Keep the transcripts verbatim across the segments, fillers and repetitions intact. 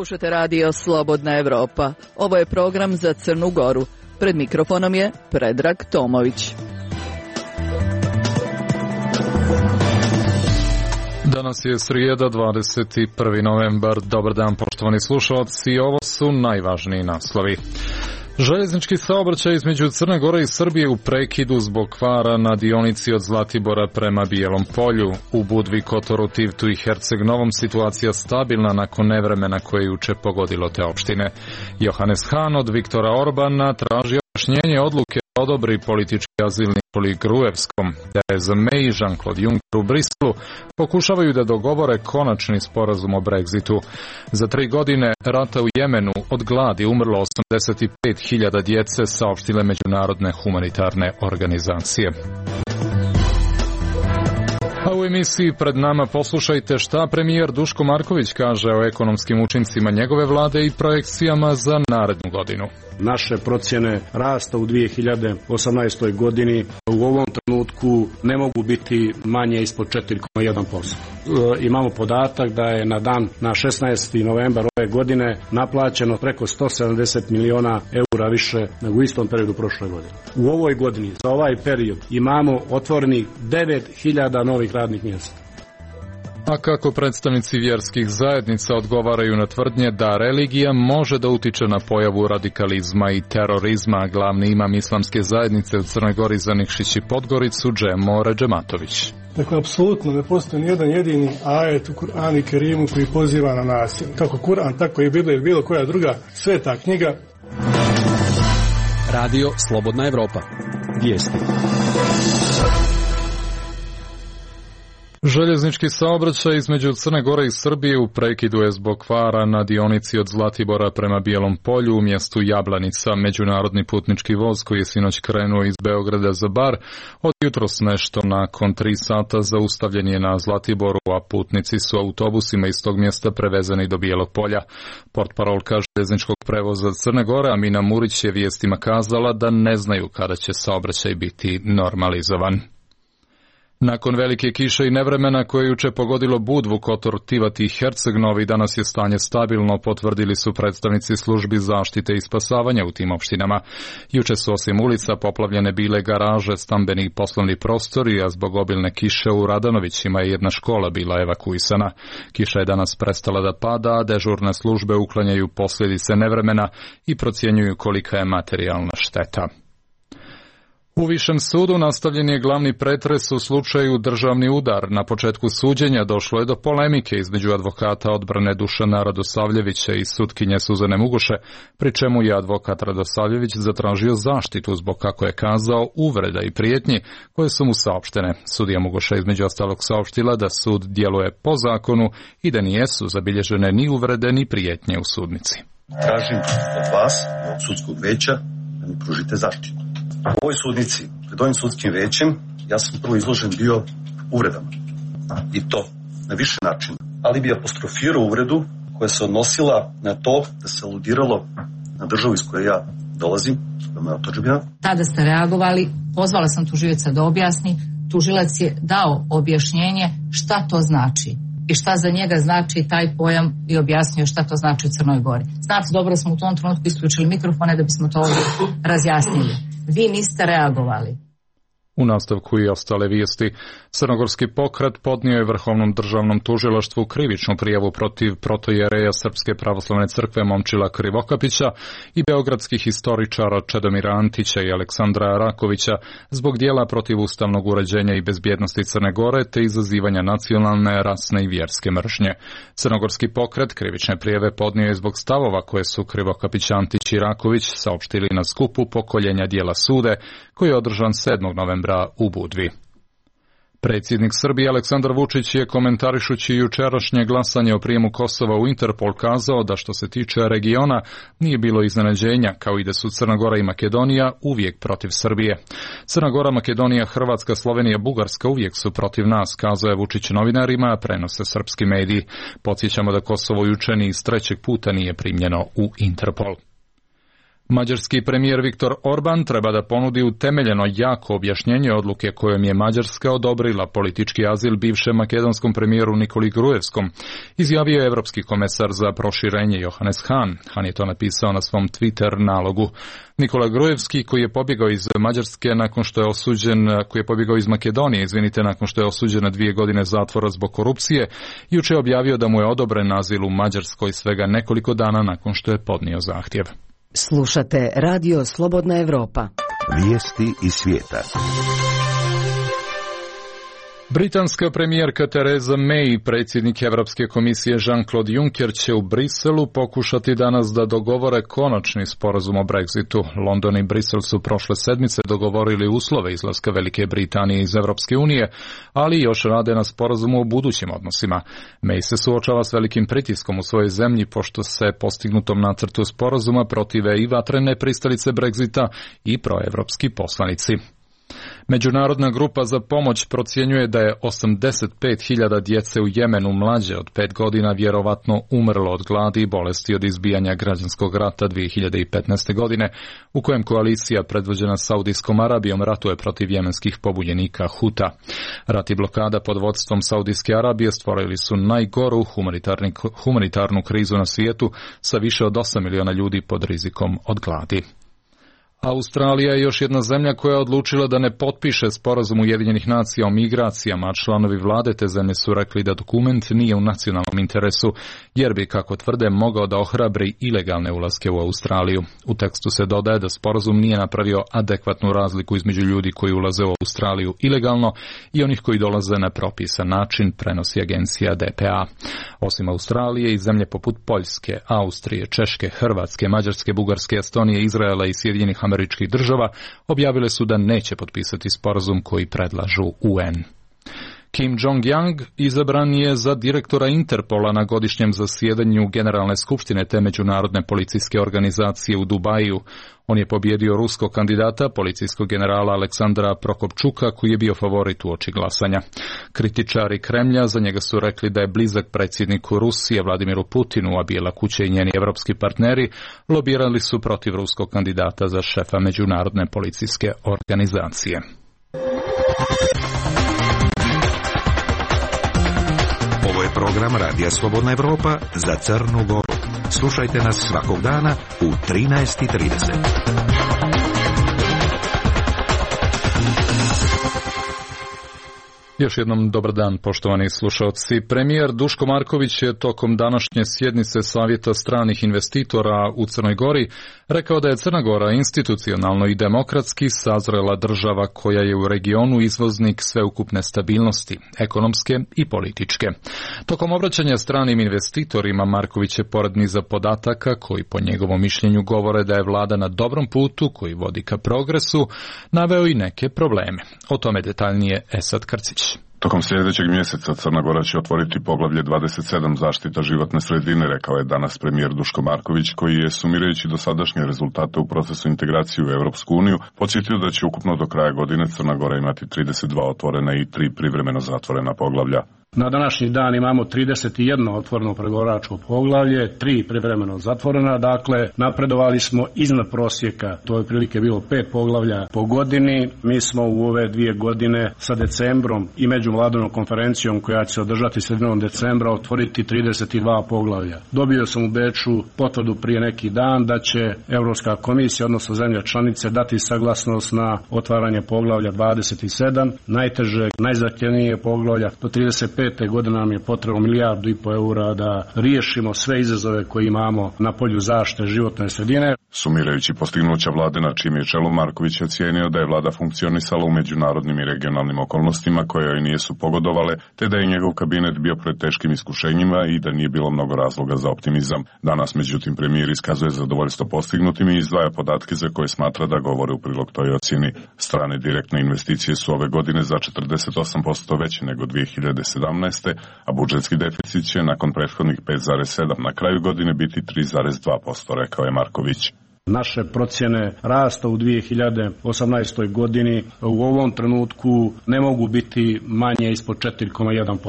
Slušate radio Slobodna Evropa. Ovo je program za Crnu Goru. Pred mikrofonom je Predrag Tomović. Danas je srijeda, dvadeset prvi novembar. Dobar dan, poštovani slušalci. Ovo su najvažniji naslovi. Željeznički saobraćaj između Crne Gore i Srbije u prekidu zbog kvara na dionici od Zlatibora prema Bijelom polju. U Budvi, Kotoru, Tivtu i Herceg Novom situacija stabilna nakon nevremena koje je juče pogodilo te opštine. Johannes Hahn od Viktora Orbana traži objašnjenje odluke da odobri politički azilni poli Gruevskom. Theresa May i Jean-Claude Juncker u Briselu pokušavaju da dogovore konačni sporazum o Brexitu. Za tri godine rata u Jemenu od gladi umrlo osamdeset pet hiljada djece, saopštile međunarodne humanitarne organizacije. A u emisiji pred nama poslušajte šta premijer Duško Marković kaže o ekonomskim učincima njegove vlade i projekcijama za narednu godinu. Naše procjene rasta u dvije hiljade osamnaestoj godini u ovom trenutku ne mogu biti manje ispod četiri zarez jedan posto. E, imamo podatak da je na dan na šesnaesti novembar ove godine naplaćeno preko sto sedamdeset miliona eura više nego u istom periodu prošle godine. U ovoj godini za ovaj period imamo otvorenih devet hiljada novih radnih mjesta. A kako predstavnici vjerskih zajednica odgovaraju na tvrdnje da religija može da utiče na pojavu radikalizma i terorizma, glavni imam islamske zajednice u Crnoj Gori za Nikšić i Podgoricu, Džemo Džematović. Dakle, apsolutno ne postoji nijedan jedini ajet u Kur'anu i Kerimu koji poziva na nasilje. Kako Kur'an, tako i Biblija ili bilo koja druga sveta knjiga. Radio Slobodna Evropa. Vijesti. Željeznički saobraćaj između Crne Gore i Srbije u prekidu je zbog kvara na dionici od Zlatibora prema Bijelom polju u mjestu Jablanica. Međunarodni putnički voz koji je sinoć krenuo iz Beograda za Bar od jutros nešto nakon tri sata zaustavljen je na Zlatiboru, a putnici su autobusima iz tog mjesta prevezeni do Bijelog polja. Portparolka željezničkog prevoza Crne Gore Amina Murić je vijestima kazala da ne znaju kada će saobraćaj biti normalizovan. Nakon velike kiše i nevremena koje juče pogodilo Budvu, Kotor, Tivat i Herceg Novi, danas je stanje stabilno, potvrdili su predstavnici službi zaštite i spasavanja u tim opštinama. Juče su osim ulica poplavljene bile garaže, stambeni i poslovni prostori, a zbog obilne kiše u Radanovićima je jedna škola bila evakuisana. Kiša je danas prestala da pada, a dežurne službe uklanjaju posljedice nevremena i procjenjuju kolika je materijalna šteta. U Višem sudu nastavljen je glavni pretres u slučaju državni udar. Na početku suđenja došlo je do polemike između advokata odbrane Dušana Radosavljevića i sutkinje Suzane Mugoše, pri čemu je advokat Radosavljević zatražio zaštitu zbog, kako je kazao, uvreda i prijetnji koje su mu saopštene. Sudija Mugoša između ostalog saopštila da sud djeluje po zakonu i da nijesu zabilježene ni uvrede ni prijetnje u sudnici. Tražim od vas, od sudskog veća, da mi pružite zaštitu. U ovoj sudnici, pred ovim sudskim većem, ja sam prvo izložen bio uvredama. I to na više načina. Ali bi apostrofirao uvredu koja se odnosila na to da se aludiralo na državu iz koje ja dolazim, koja je moja otadžbina. Tada ste reagovali, pozvala sam tužioca da objasni. Tužilac je dao objašnjenje šta to znači i šta za njega znači taj pojam i objasnio šta to znači u Crnoj Gori. Znate, dobro smo u tom trenutku isključili mikrofone da bismo to ovdje razjasnili. Vi niste reagovali. U nastavku i ostale vijesti. Crnogorski pokret podnio je Vrhovnom državnom tužilaštvu krivičnu prijavu protiv protojereja Srpske pravoslavne crkve Momčila Krivokapića i beogradskih historičara Čedomira Antića i Aleksandra Rakovića zbog dijela protiv ustavnog uređenja i bezbjednosti Crne Gore te izazivanja nacionalne, rasne i vjerske mržnje. Crnogorski pokret krivične prijave podnio je zbog stavova koje su Krivokapić, Antić i Raković saopštili na skupu pokoljenja dijela sude koji je održan sedmog novembra u Budvi. Predsjednik Srbije Aleksandar Vučić je komentarišući jučerašnje glasanje o prijemu Kosova u Interpol kazao da što se tiče regiona nije bilo iznenađenja, kao i da su Crna Gora i Makedonija uvijek protiv Srbije. Crna Gora, Makedonija, Hrvatska, Slovenija, Bugarska uvijek su protiv nas, kazao je Vučić novinarima, a prenose srpski mediji. Podsjećamo da Kosovo juče ni iz trećeg puta nije primljeno u Interpol. Mađarski premijer Viktor Orban treba da ponudi utemeljeno jako objašnjenje odluke kojom je Mađarska odobrila politički azil bivšem makedonskom premijeru Nikoli Gruevskom, izjavio je evropski komesar za proširenje Johannes Hahn. Hahn je to napisao na svom Twitter nalogu. Nikola Gruevski, koji je pobjegao iz Mađarske nakon što je osuđen, koji je pobjegao iz Makedonije, izvinite, nakon što je osuđen na dvije godine zatvora zbog korupcije, juče je objavio da mu je odobren azil u Mađarskoj svega nekoliko dana nakon što je podnio zahtjev. Slušate Radio Slobodna Evropa. Vijesti iz svijeta. Britanska premijerka Theresa May i predsjednik Europske komisije Jean-Claude Juncker će u Briselu pokušati danas da dogovore konačni sporazum o Brexitu. London i Brisel su prošle sedmice dogovorili uslove izlaska Velike Britanije iz Europske unije, ali još rade na sporazumu o budućim odnosima. May se suočava s velikim pritiskom u svojoj zemlji, pošto se postignutom nacrtu sporazuma protive i vatrene pristalice Brexita i proevropski poslanici. Međunarodna grupa za pomoć procjenjuje da je osamdeset pet hiljada djece u Jemenu mlađe od pet godina vjerovatno umrlo od gladi i bolesti od izbijanja građanskog rata dvije hiljade petnaeste. godine, u kojem koalicija predvođena Saudijskom Arabijom ratuje protiv jemenskih pobunjenika Huta. Rat i blokada pod vodstvom Saudijske Arabije stvorili su najgoru humanitarnu krizu na svijetu sa više od osam miliona ljudi pod rizikom od gladi. Australija je još jedna zemlja koja je odlučila da ne potpiše sporazum Ujedinjenih nacija o migracijama, a članovi vlade te zemlje su rekli da dokument nije u nacionalnom interesu, jer bi, kako tvrde, mogao da ohrabri ilegalne ulaske u Australiju. U tekstu se dodaje da sporazum nije napravio adekvatnu razliku između ljudi koji ulaze u Australiju ilegalno i onih koji dolaze na propisan način, prenosi agencija D P A. Osim Australije i zemlje poput Poljske, Austrije, Češke, Hrvatske, Mađarske, Bugarske, Estonije, Izraela i Sjedinjenih Američkih Država objavile su da neće potpisati sporazum koji predlažu U N. Kim Jong-yang izabran je za direktora Interpola na godišnjem zasjedanju Generalne skupštine te međunarodne policijske organizacije u Dubaju. On je pobjedio ruskog kandidata, policijskog generala Aleksandra Prokopčuka, koji je bio favorit uoči glasanja. Kritičari Kremlja za njega su rekli da je blizak predsjedniku Rusije Vladimiru Putinu, a Bijela kuća i njeni evropski partneri lobirali su protiv ruskog kandidata za šefa međunarodne policijske organizacije. Ovo je program Radija Slobodna Evropa za Crnu Goru. Slušajte nas svakog dana u trinaest i trideset. Još jednom dobar dan, poštovani slušalci. Premijer Duško Marković je tokom današnje sjednice Savjeta stranih investitora u Crnoj Gori rekao da je Crna Gora institucionalno i demokratski sazrela država koja je u regionu izvoznik sveukupne stabilnosti, ekonomske i političke. Tokom obraćanja stranim investitorima Marković je pored niza podataka koji po njegovom mišljenju govore da je vlada na dobrom putu koji vodi ka progresu, naveo i neke probleme. O tome detaljnije Esad Krcić. Tokom sljedećeg mjeseca Crna Gora će otvoriti poglavlje dvadeset sedam zaštita životne sredine, rekao je danas premijer Duško Marković, koji je, sumirajući dosadašnje rezultate u procesu integracije u Europsku uniju, podsjetio da će ukupno do kraja godine Crna Gora imati trideset dva otvorena i tri privremeno zatvorena poglavlja. Na današnji dan imamo trideset jedno otvoreno pregovaračko poglavlje, tri privremeno zatvorena, dakle napredovali smo iznad prosjeka, to je prilike bilo pet poglavlja po godini. Mi smo u ove dvije godine sa decembrom i međuvladinom konferencijom koja će se održati sredinom decembra otvoriti trideset dva poglavlja. Dobio sam u Beču potvrdu prije neki dan da će Europska komisija, odnosno zemlje članice, dati saglasnost na otvaranje poglavlja dvadeset sedam, najtežeg, najzahtjevnije poglavlja. Do trideset pete godine nam je potrebno milijardu i po eura da riješimo sve izazove koje imamo na polju zaštite životne sredine. Sumirajući postignuća vlade na čijem je čelu, Marković je ocijenio da je vlada funkcionisala u međunarodnim i regionalnim okolnostima koje joj nisu pogodovale, te da je njegov kabinet bio pred teškim iskušenjima i da nije bilo mnogo razloga za optimizam. Danas, međutim, premijer iskazuje zadovoljstvo postignutim i izdvaja podatke za koje smatra da govore u prilog toj ocjeni. Strane direktne investicije su ove godine za četrdeset osam posto veće nego dvije hiljade sedamnaeste. a budžetski deficit će nakon prethodnih pet zarez sedam na kraju godine biti tri zarez dva posto, rekao je Marković. Naše procjene rasta u dvije hiljade osamnaestoj. godini u ovom trenutku ne mogu biti manje ispod četiri zarez jedan posto.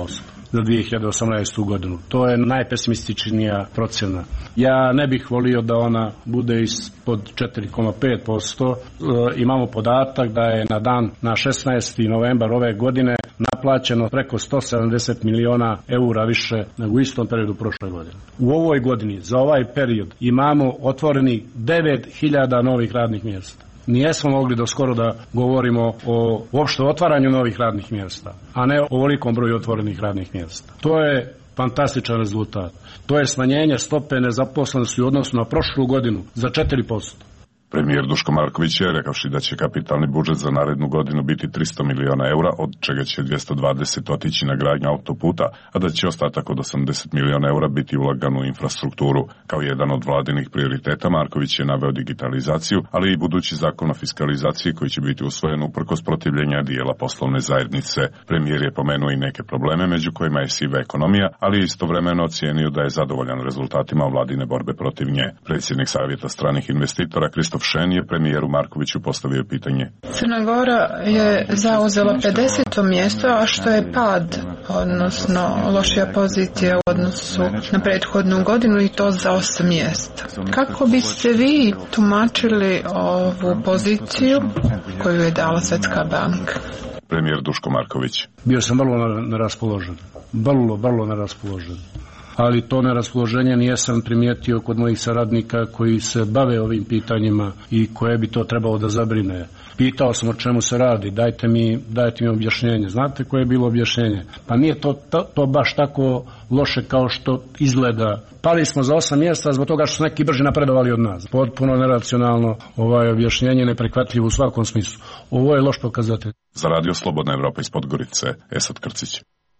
za dvije hiljade osamnaestu. godinu. To je najpesimističnija procjena. Ja ne bih volio da ona bude ispod četiri zarez pet posto. E, imamo podatak da je na dan na šesnaesti novembar ove godine naplaćeno preko sto sedamdeset miliona eura više nego u istom periodu prošle godine. U ovoj godini, za ovaj period, imamo otvoreni devet hiljada novih radnih mjesta. Nijesmo mogli do skoro da govorimo o uopšte otvaranju novih radnih mjesta, a ne o ovolikom broju otvorenih radnih mjesta. To je fantastičan rezultat. To je smanjenje stope nezaposlenosti u odnosu na prošlu godinu za četiri posto. Premijer Duško Marković je rekavši da će kapitalni budžet za narednu godinu biti tristo miliona eura, od čega će dvjesto dvadeset otići na gradnju autoputa, a da će ostatak od osamdeset miliona eura biti ulagan u infrastrukturu. Kao jedan od vladinih prioriteta Marković je naveo digitalizaciju, ali i budući zakon o fiskalizaciji koji će biti usvojen uprkos protivljenja dijela poslovne zajednice. Premijer je pomenuo i neke probleme, među kojima je siva ekonomija, ali istovremeno ocijenio da je zadovoljan rezultatima vladine borbe protiv nje. Predsjednik Savjeta stranih investitora Kristof Šen je premijeru Markoviću postavio pitanje. Crna Gora je zauzela pedeseto mjesto, a što je pad, odnosno lošija pozicija u odnosu na prethodnu godinu i to za osam mjesta. Kako biste vi tumačili ovu poziciju koju je dala Svjetska banka? Premijer Duško Marković. Bio sam vrlo neraspoložen. Vrlo, vrlo neraspoložen. Ali to neraspoloženje nijesam primijetio kod mojih saradnika koji se bave ovim pitanjima i koje bi to trebalo da zabrine. Pitao sam o čemu se radi, dajte mi, dajte mi objašnjenje. Znate koje je bilo objašnjenje? Pa nije to, to, to baš tako loše kao što izgleda. Pali smo za osam mjesta zbog toga što su neki brže napredovali od nas. Potpuno neracionalno, ovaj objašnjenje neprihvatljivo u svakom smislu. Ovo je loš pokazatelj. Za Radio Slobodna Evropa iz Podgorice, Esad Krcić.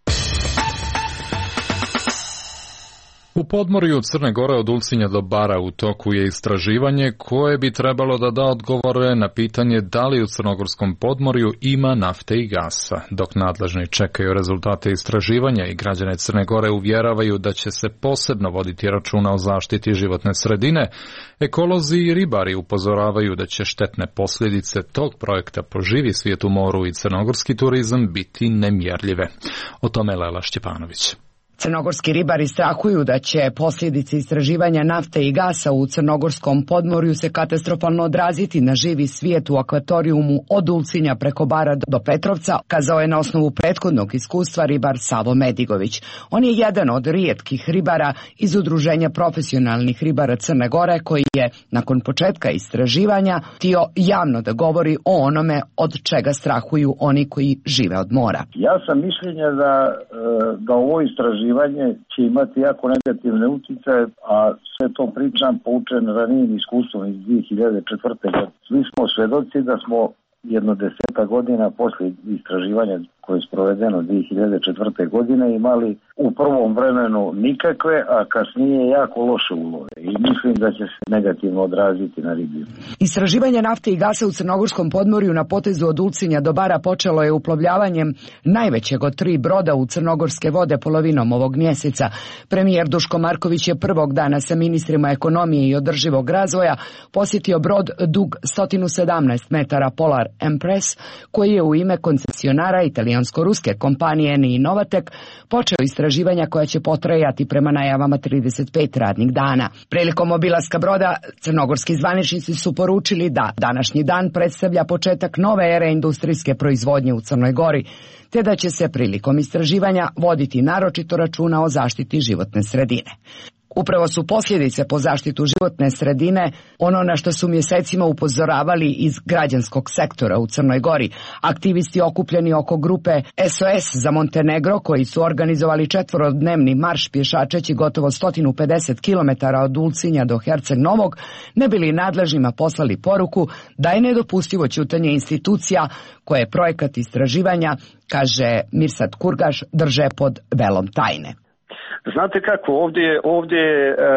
U podmorju Crne Gore od Ulcinja do Bara u toku je istraživanje koje bi trebalo da da odgovore na pitanje da li u crnogorskom podmorju ima nafte i gasa. Dok nadležni čekaju rezultate istraživanja i građane Crne Gore uvjeravaju da će se posebno voditi računa o zaštiti životne sredine, ekolozi i ribari upozoravaju da će štetne posljedice tog projekta po živi svijet u moru i crnogorski turizam biti nemjerljive. O tome Lela Šćepanović. Crnogorski ribari strahuju da će posljedice istraživanja nafte i gasa u crnogorskom podmorju se katastrofalno odraziti na živi svijet u akvatorijumu od Ulcinja preko Bara do Petrovca, kazao je na osnovu prethodnog iskustva ribar Savo Medigović. On je jedan od rijetkih ribara iz Udruženja profesionalnih ribara Crne Gore koji je, nakon početka istraživanja, htio javno da govori o onome od čega strahuju oni koji žive od mora. Ja sam mišljenja da, da ovo istraživanje će imati jako negativne utjecaje, a sve to pričam poučen ranijim iskustvom iz dvije hiljade četvrte. godine. Svi smo svedoci da smo jedno deseta godina poslije istraživanja koje je sprovedeno dvije hiljade četvrte. godine imali u prvom vremenu nikakve, a kasnije jako loše ulove. I mislim da će se negativno odraziti na ribljinu. Istraživanje nafte i gasa u crnogorskom podmorju na potezu od Ulcinja do Bara počelo je uplovljavanjem najvećeg od tri broda u crnogorske vode polovinom ovog mjeseca. Premijer Duško Marković je prvog dana sa ministrima ekonomije i održivog razvoja posjetio brod dug sto sedamnaest metara Polar Empress, koji je u ime koncesionara italijansko-ruske kompanije Eni i Novatek počeo istraživanja koja će potrajati prema najavama trideset pet radnih dana. Prilikom obilaska broda, crnogorski zvaničnici su poručili da današnji dan predstavlja početak nove ere industrijske proizvodnje u Crnoj Gori, te da će se prilikom istraživanja voditi naročito računa o zaštiti životne sredine. Upravo su posljedice po zaštitu životne sredine ono na što su mjesecima upozoravali iz građanskog sektora u Crnoj Gori. Aktivisti okupljeni oko grupe S O S za Montenegro, koji su organizovali četvorodnevni marš pješačeći gotovo sto pedeset kilometara od Ulcinja do Herceg Novog, ne bili nadležnima poslali poruku da je nedopustivo ćutanje institucija koje projekat istraživanja, kaže Mirsad Kurgaš, drže pod velom tajne. Znate kako, ovdje, ovdje je e,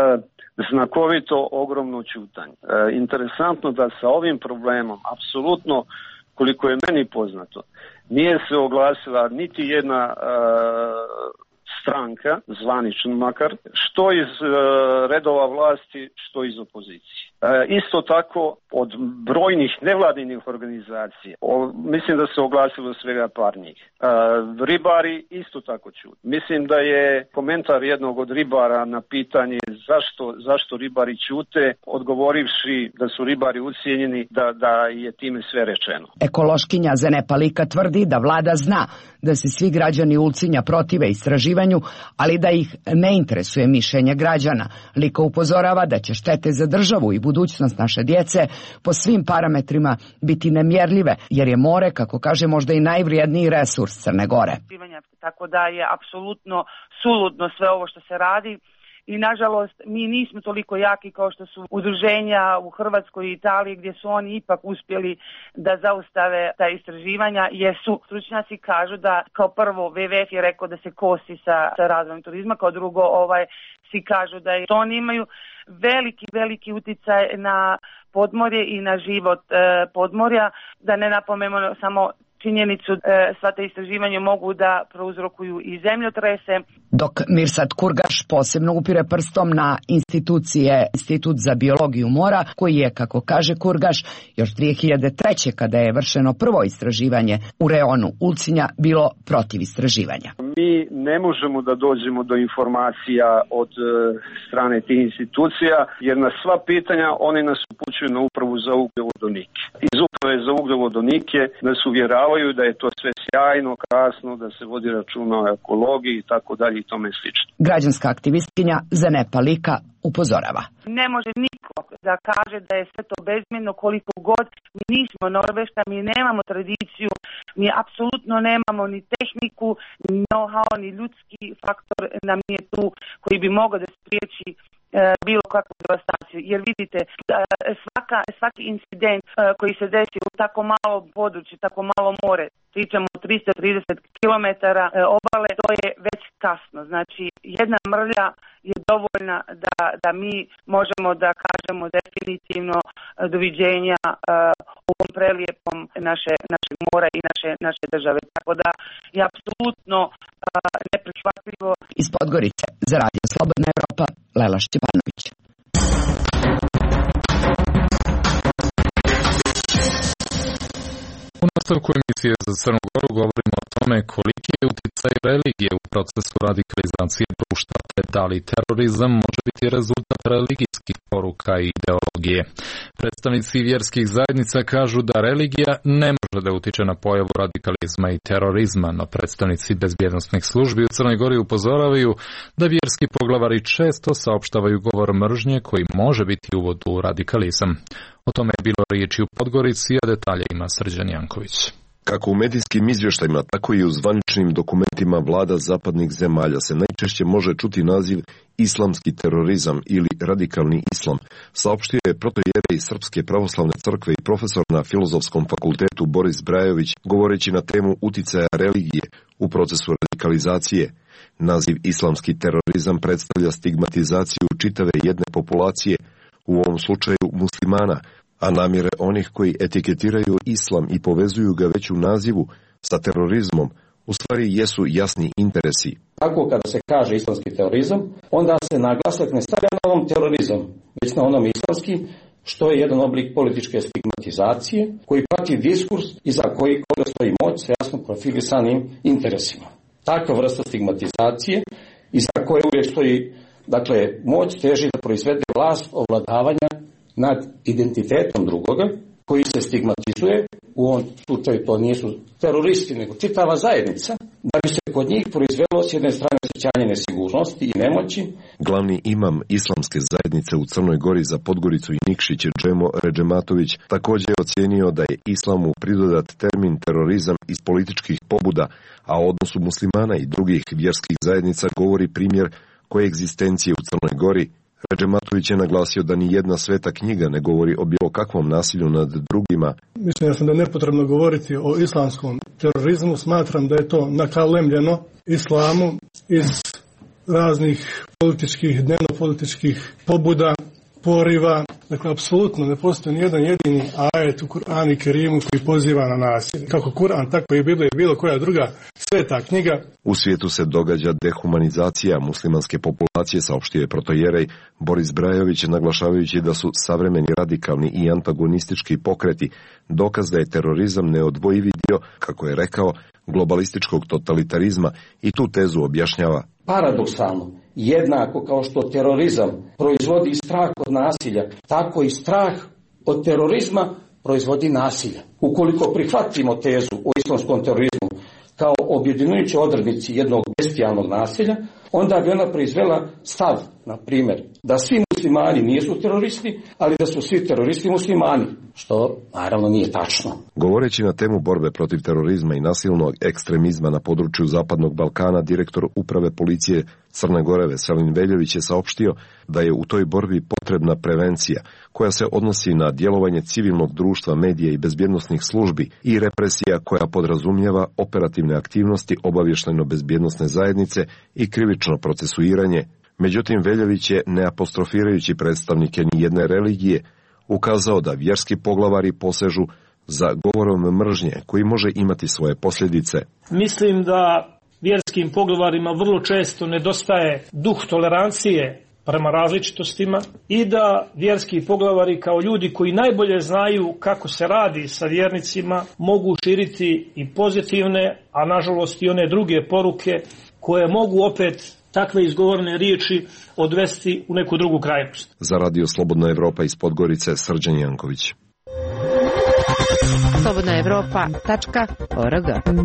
znakovito ogromno ćutanje. E, interesantno da sa ovim problemom, apsolutno, koliko je meni poznato, nije se oglasila niti jedna e, stranka, zvanično makar, što iz e, redova vlasti, što iz opozicije. Isto tako od brojnih nevladinih organizacija, o, mislim da se oglasilo svega par njih. E, ribari isto tako čuju. Mislim da je komentar jednog od ribara na pitanje zašto, zašto ribari ćute, odgovorivši da su ribari ucijenjeni, da, da je time sve rečeno. Ekološkinja Zenepa Lika tvrdi da vlada zna da se svi građani Ulcinja protive istraživanju, ali da ih ne interesuje mišljenje građana. Lika upozorava da će štete za državu i budućnost naše djece po svim parametrima biti nemjerljive, jer je more, kako kaže, možda i najvrijedniji resurs Crne Gore. Tako da je apsolutno suludno sve ovo što se radi. I nažalost mi nismo toliko jaki kao što su udruženja u Hrvatskoj i Italiji, gdje su oni ipak uspjeli da zaustave ta istraživanja, jer su stručnjaci kažu da kao prvo W W F je rekao da se kosi sa, sa razvojem turizma, kao drugo ovaj svi kažu da je, to oni imaju veliki, veliki utjecaj na podmorje i na život e, podmorja, da ne napomemo samo činjenicu, e, sva te istraživanja mogu da prouzrokuju i zemljotrese. Dok Mirsad Kurgaš posebno upire prstom na institucije Institut za biologiju mora, koji je, kako kaže Kurgaš, još dvije hiljade treće. kada je vršeno prvo istraživanje u reonu Ulcinja, bilo protiv istraživanja. Mi ne možemo da dođemo do informacija od e, strane tih institucija, jer na sva pitanja oni nas upućuju na upravu za ugljovodonike. Iz uprave za ugljovodonike nas uvjeravaju da je to sve sjajno, krasno, da se vodi računa o ekologiji i tako dalje i tome slično. Građanska aktivistkinja Zenepa Lika upozorava. Ne može niko da kaže da je sve to bezmjerno koliko god. Mi nismo Norveška, mi nemamo tradiciju, mi apsolutno nemamo ni tehniku, ni know-how, ni ljudski faktor nam je tu koji bi mogao da spriječi e, bilo kakvu devastaciju. Jer vidite, svaka, svaki incident e, koji se desi u tako malo području, tako malo more, pričamo o tristo trideset kilometara e, obale, to je već kasno. Znači, jedna mrlja je dovoljna da, da mi možemo da kažemo definitivno doviđenja uh, ovom prelijepom naše, našeg mora i naše, naše države. Tako da je apsolutno uh, neprihvatljivo. Iz Podgorice za Radio Slobodna Evropa, Lela Šćepanović. U nastavku emisije za Crnu Goru govorimo o tome koliki je utjecaj religije u procesu radikalizacije društva, te da li terorizam može biti rezultat religijskih poruka i ideologije. Predstavnici vjerskih zajednica kažu da religija ne može da utiče na pojavu radikalizma i terorizma, no predstavnici bezbjednosnih službi u Crnoj Gori upozoravaju da vjerski poglavari često saopštavaju govor mržnje koji može biti uvod u radikalizam. O tome je bilo riječi u Podgorici, a detalje ima Srđan Janković. Kako u medijskim izvještajima, tako i u zvaničnim dokumentima vlada zapadnih zemalja se najčešće može čuti naziv islamski terorizam ili radikalni islam, saopštio je protoijerej Srpske pravoslavne crkve i profesor na Filozofskom fakultetu Boris Brajović, govoreći na temu uticaja religije u procesu radikalizacije. Naziv islamski terorizam predstavlja stigmatizaciju čitave jedne populacije, u ovom slučaju muslimana, a namjere onih koji etiketiraju islam i povezuju ga već u nazivu sa terorizmom, u stvari jesu jasni interesi. Tako kada se kaže islamski terorizam, onda se naglasak ne stavlja na onom terorizam, već na onom islamski, što je jedan oblik političke stigmatizacije, koji prati diskurs i za koji koga stoji moć sa jasno profilisanim interesima. Takva vrsta stigmatizacije i za koje uvijek stoji, dakle, moć teži da proizvede vlast ovladavanja nad identitetom drugoga, koji se stigmatizuje, u ovom slučaju to nisu teroristi, nego čitava zajednica, da bi se kod njih proizvelo s jedne strane osjećanje nesigurnosti i nemoći. Glavni imam islamske zajednice u Crnoj Gori za Podgoricu i Nikšić, Džemo Redžematović, također je ocijenio da je islamu pridodat termin terorizam iz političkih pobuda, a o odnosu muslimana i drugih vjerskih zajednica govori primjer koegzistencije u Crnoj Gori. Redžematović je naglasio da ni jedna sveta knjiga ne govori o bilo kakvom nasilju nad drugima. Mislim sam da je nepotrebno govoriti o islamskom terorizmu. Smatram da je to nakalemljeno islamu iz raznih političkih, dnevno-političkih pobuda, poriva. Dakle, apsolutno ne postoji nijedan jedini ajet u Kur'anu i Kerimu koji poziva na nasilje. Kako Kur'an, tako i Biblija i bilo koja druga sveta knjiga. U svijetu se događa dehumanizacija muslimanske populacije, saopštio je protojerej Boris Brajović, naglašavajući da su savremeni radikalni i antagonistički pokreti dokaz da je terorizam neodvojivi dio, kako je rekao, globalističkog totalitarizma i tu tezu objašnjava. Paradoksalno, jednako kao što terorizam proizvodi strah od nasilja, tako i strah od terorizma proizvodi nasilja. Ukoliko prihvatimo tezu o islamskom terorizmu kao objedinjujući odrednici jednog bestijalnog nasilja, onda bi ona proizvela stav, na primjer, da svi muslimani nisu teroristi, ali da su svi teroristi muslimani, što naravno nije tačno. Govoreći na temu borbe protiv terorizma i nasilnog ekstremizma na području Zapadnog Balkana, direktor uprave policije Crne Gore Veselin Veljović je saopštio da je u toj borbi potrebna prevencija, koja se odnosi na djelovanje civilnog društva, medija i bezbjednosnih službi i represija koja podrazumijeva operativne aktivnosti obavještajno-bezbjednosne zajednice i krivično procesuiranje. Međutim, Veljović je, ne apostrofirajući predstavnike ni jedne religije, ukazao da vjerski poglavari posežu za govorom mržnje koji može imati svoje posljedice. Mislim da vjerskim poglavarima vrlo često nedostaje duh tolerancije prema različitostima i da vjerski poglavari kao ljudi koji najbolje znaju kako se radi sa vjernicima mogu širiti i pozitivne, a nažalost i one druge poruke koje mogu opet takve izgovorene riječi odvesti u neku drugu krajnost. Za Radio Slobodna Evropa iz Podgorice, Srđan Janković. slobodna evropa tačka org.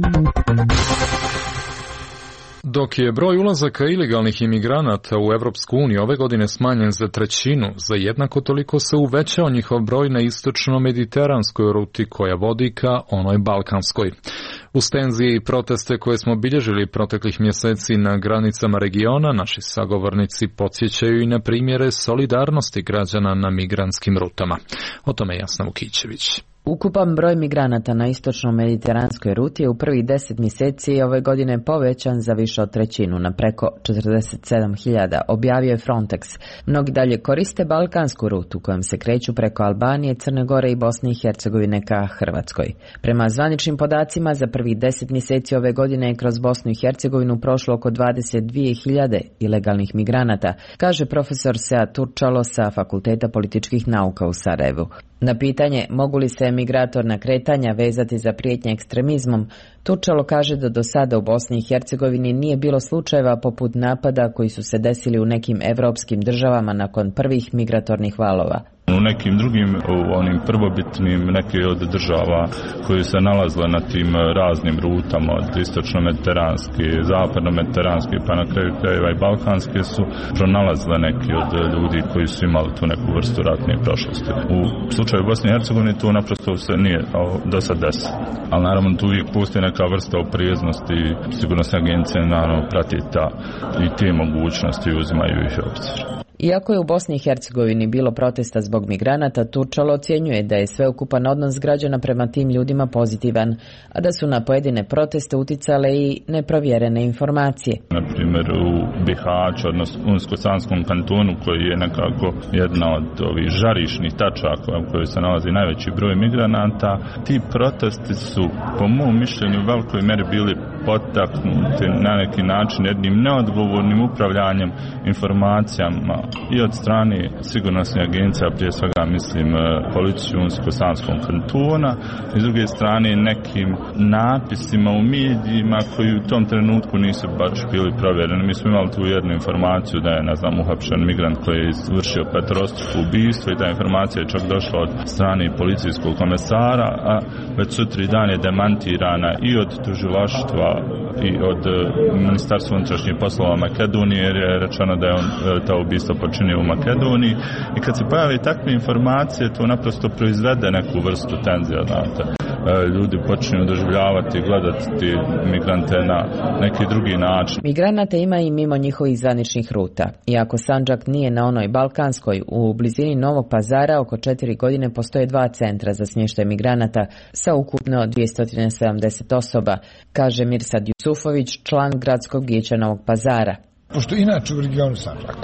Dok je broj ulazaka ilegalnih imigranata u Evropsku uniju ove godine smanjen za trećinu, za jednako toliko se uvećao njihov broj na istočno-mediteranskoj ruti koja vodi ka onoj balkanskoj. Uz tenzije i proteste koje smo bilježili proteklih mjeseci na granicama regiona, naši sagovornici podsjećaju i na primjere solidarnosti građana na migrantskim rutama. O tome Jasna Vukićević. Ukupan broj migranata na istočno-mediteranskoj ruti je u prvih deset mjeseci ove godine povećan za više od trećinu, na preko četrdeset sedam hiljada, objavio je Frontex. Mnogi dalje koriste balkansku rutu kojom se kreću preko Albanije, Crne Gore i Bosne i Hercegovine ka Hrvatskoj. Prema zvaničnim podacima, za prvih deset mjeseci ove godine je kroz Bosnu i Hercegovinu prošlo oko dvadeset dvije hiljade ilegalnih migranata, kaže profesor Sead Turčalo sa Fakulteta političkih nauka u Sarajevu. Na pitanje mogu li se migratorna kretanja vezati za prijetnje ekstremizmom, Turčalo kaže da do sada u Bosni i Hercegovini nije bilo slučajeva poput napada koji su se desili u nekim evropskim državama nakon prvih migratornih valova. U nekim drugim, u onim prvobitnim, neke od država koje se nalazile na tim raznim rutama, od istočno-mediteranske, zapadno-mediteranske, pa na kraju krajeva i balkanske, su pronalazile neki od ljudi koji su imali tu neku vrstu ratne prošlosti. U slučaju Bosne i Hercegovine to naprosto se nije do sad desilo. Ali naravno tu uvijek postoji neka vrsta oprijeznosti, sigurnosne agencije naravno prati ta i te mogućnosti i uzimaju ih u obzir. Iako je u Bosni i Hercegovini bilo protesta zbog migranata, Turčalo ocjenjuje da je sveukupan odnos građana prema tim ljudima pozitivan, a da su na pojedine proteste uticale i neprovjerene informacije. Na primjer u Bihaću, odnosno Unsko-Sanskom kantonu, koji je nekako jedna od ovih žarišnih tačaka u kojoj se nalazi najveći broj migranata, ti protesti su, po mom mišljenju, u velikoj meri bili potaknuti na neki način jednim neodgovornim upravljanjem informacijama i od strane sigurnosnih agencija, prije svega mislim policiju Unsko-Sanskog kantona, i s druge strane nekim napisima u medijima koji u tom trenutku nisu baš bili provjereni. Mi smo imali tu jednu informaciju da je, ne znam, uhapšen migrant koji je izvršio peterostruko ubistvo i ta informacija je čak došla od strane policijskog komesara, a već sutri dan je demantirana i od tužilaštva i od Ministarstva unutrašnjih poslova Makedonije, jer je rečeno da je on ta ubistvo počinio u Makedoniji, i kad se pojavi takve informacije, to naprosto proizvede neku vrstu tenzija, znate. Ljudi počinju doživljavati i gledati ti migrante na neki drugi način. Migranata ima i mimo njihovih zvaničnih ruta. Iako Sandžak nije na onoj balkanskoj, u blizini Novog Pazara oko četiri godine postoje dva centra za smještaj migranata sa ukupno dvjesto sedamdeset osoba, kaže Mirsad Jusufović, član gradskog vijeća Novog Pazara. Pošto inače u regionu Sandžaka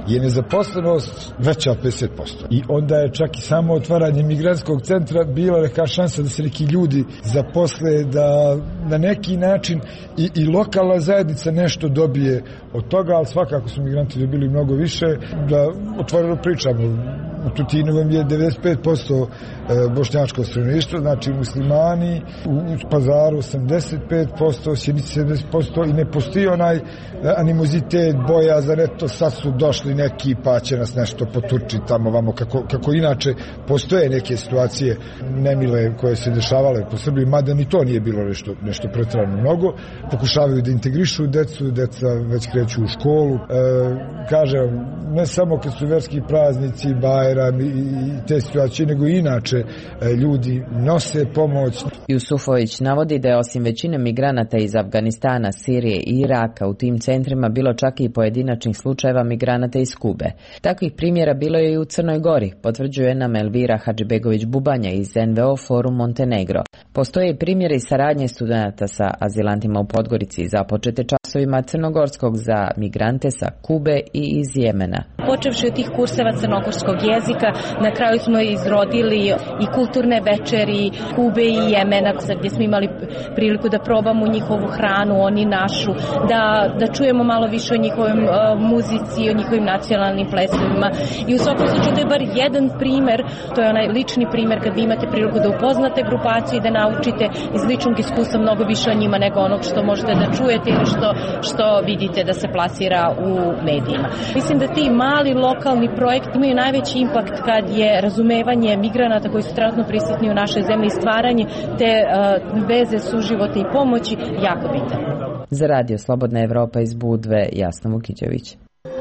je nezaposlenost veća od pedeset posto. I onda je čak i samo otvaranje migrantskog centra bila neka šansa da se neki ljudi zaposle, da na neki način i, i lokalna zajednica nešto dobije od toga, ali svakako su migranti dobili mnogo više. Da otvoreno pričamo, u Tutinu vam je devedeset pet posto bošnjačko stanovništvo, znači muslimani, u Pazaru osamdeset pet posto, Sjenici sedamdeset posto i ne postoji onaj animozitet, bojazan, eto sad su došli neki pa će nas nešto potučiti tamo vamo, kako, kako inače postoje neke situacije nemile koje se dešavale po Srbiji, mada ni to nije bilo nešto, nešto pretrano mnogo. Pokušavaju da integrišu decu, deca već kreću u školu. E, kažem, ne samo kad su verski praznici, Bajram i, i te situacije, nego i inače e, ljudi nose pomoć. Jusufović navodi da je osim većine migranata iz Afganistana, Sirije i Iraka u tim centrima bilo čak i pojedinačnih slučajeva migranata iz Kube. Takvih primjera bilo je i u Crnoj Gori, potvrđuje nam Elvira Hadžibegović-Bubanja iz en ve o Forum Montenegro. Postoje i primjeri saradnje studenata sa azilantima u Podgorici započete časovima crnogorskog za migrante sa Kube i iz Jemena. Počevši od tih kurseva crnogorskog jezika, na kraju smo izrodili i kulturne večeri Kube i Jemena, gdje smo imali priliku da probamo njihovu hranu, oni našu, da, da čujemo malo više o njihovim uh, muzici, o njihovim nacionalnim plesovima. I u svakom slučaju to je bar jedan primer, to je onaj lični primer kad vi imate priliku da upoznate grupaciju i da naučite iz ličnog iskustva mnogo više o njima nego onog što možete da čujete ili što, što vidite da se plasira u medijima. Mislim da ti mali lokalni projekti imaju najveći impakt kad je razumevanje migranata koji su trenutno prisutni u našoj zemlji i stvaranje te uh, veze suživota i pomoći jako bitan. Za Radio Slobodna Evropa iz Budve, Jasna Vukićević.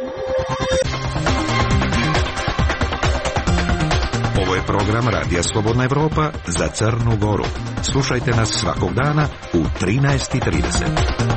Ovo je program Radija Slobodna Evropa za Crnu Goru. Slušajte nas svakog dana u trinaest i trideset.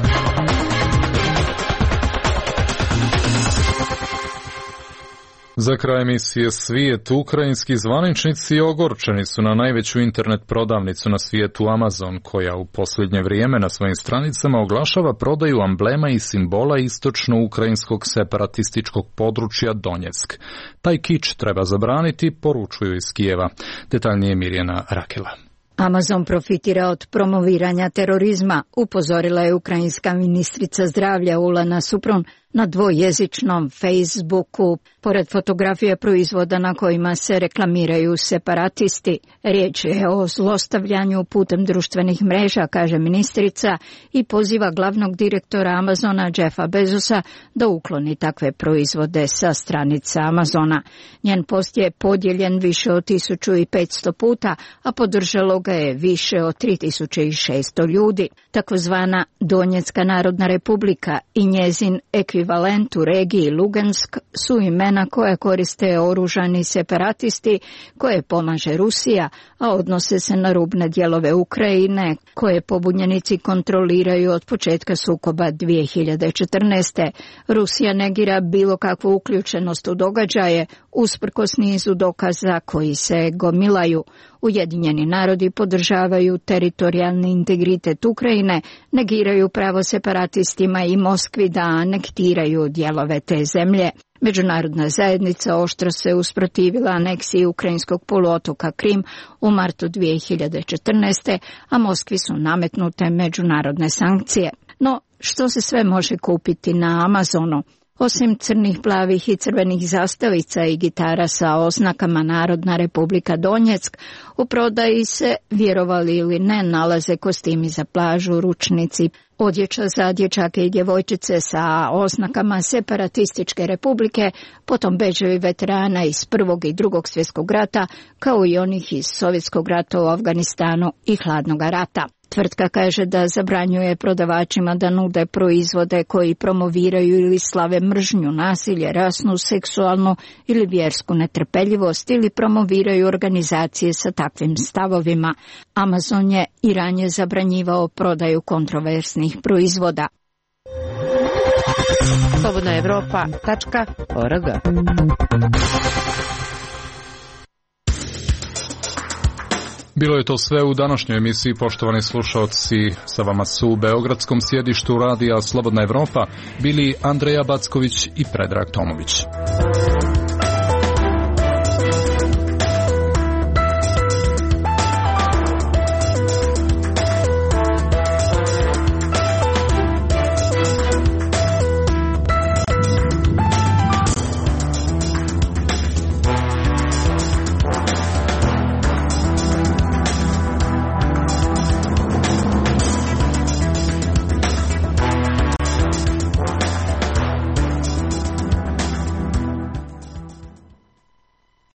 Za kraj emisije Svijet, ukrajinski zvaničnici ogorčeni su na najveću internet prodavnicu na svijetu Amazon, koja u posljednje vrijeme na svojim stranicama oglašava prodaju amblema i simbola istočno-ukrajinskog separatističkog područja Donjeck. Taj kič treba zabraniti, poručuju iz Kijeva. Detaljnije Mirjana Rakela. Amazon profitira od promoviranja terorizma, upozorila je ukrajinska ministrica zdravlja Ulana Suprun na dvojezičnom Facebooku. Pored fotografije proizvoda na kojima se reklamiraju separatisti, riječ je o zlostavljanju putem društvenih mreža, kaže ministrica, i poziva glavnog direktora Amazona Jeffa Bezosa da ukloni takve proizvode sa stranica Amazona. Njen post je podijeljen više od tisuću petsto puta, a podržalo ga je više od tri tisuće šesto ljudi. Takozvana Donjecka narodna republika i njezin ekvivalent u regiji Lugansk su imena koje koriste oružani separatisti, koje pomaže Rusija, a odnose se na rubne dijelove Ukrajine, koje pobunjenici kontroliraju od početka sukoba dvije hiljade četrnaeste. Rusija negira bilo kakvu uključenost u događaje, usprkos nizu dokaza koji se gomilaju. Ujedinjeni narodi podržavaju teritorijalni integritet Ukrajine, negiraju pravo separatistima i Moskvi da anektiraju dijelove te zemlje. Međunarodna zajednica oštro se usprotivila aneksiji ukrajinskog poluotoka Krim u martu dvije hiljade četrnaeste, a Moskvi su nametnute međunarodne sankcije. No, što se sve može kupiti na Amazonu? Osim crnih, plavih i crvenih zastavica i gitara sa oznakama Narodna republika Donjeck, u prodaji se, vjerovali ili ne, nalaze kostimi za plažu, ručnici, odjeća za dječake i djevojčice sa oznakama separatističke republike, potom bedževi veterana iz Prvog i Drugog svjetskog rata, kao i onih iz Sovjetskog rata u Afganistanu i Hladnog rata. Tvrtka kaže da zabranjuje prodavačima da nude proizvode koji promoviraju ili slave mržnju, nasilje, rasnu, seksualnu ili vjersku netrpeljivost ili promoviraju organizacije sa takvim stavovima. Amazon je i ranije zabranjivao prodaju kontroverznih proizvoda. Slobodna Evropa tačka org. Bilo je to sve u današnjoj emisiji, poštovani slušalci. Sa vama su u beogradskom sjedištu radija Slobodna Evropa bili Andreja Backović i Predrag Tomović.